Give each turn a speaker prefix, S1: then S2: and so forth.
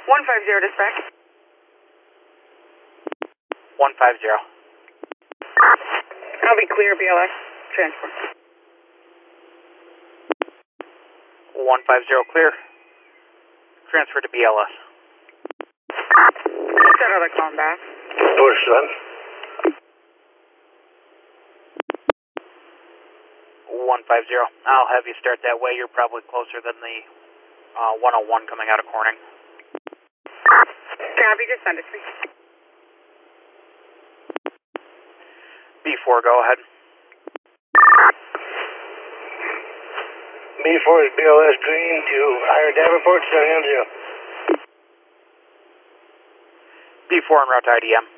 S1: 150 dispatch.
S2: 150.
S1: I'll be clear, BLS. Transport.
S2: 150 clear. Transfer to BLS.
S1: Set other calling back.
S3: Door 7.
S2: 150. I'll have you start that way. You're probably closer than the 101 coming out of Corning.
S1: Copy, just send it to me.
S2: B4, go ahead.
S3: B4 is BLS green to Ira Davenport, 7 0.
S2: B4 en route to IDM.